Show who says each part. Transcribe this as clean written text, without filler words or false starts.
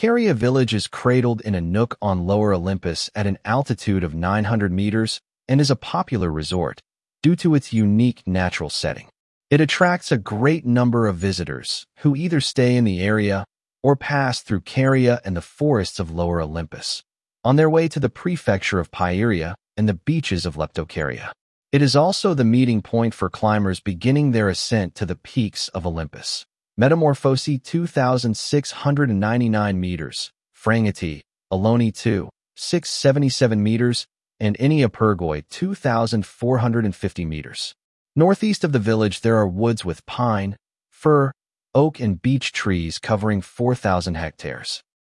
Speaker 1: Caria village is cradled in a nook on Lower Olympus at an altitude of 900 meters and is a popular resort due to its unique natural setting. It attracts a great number of visitors who either stay in the area or pass through Caria and the forests of Lower Olympus on their way to the prefecture of Pieria and the beaches of Leptocaria. It is also the meeting point for climbers beginning their ascent to the peaks of Olympus. Metamorphosi 2,699 meters, Frangati, Aloni 2, 677 meters, and Iniapergoi 2,450 meters. Northeast of the village there are woods with pine, fir, oak and beech trees covering 4,000 hectares.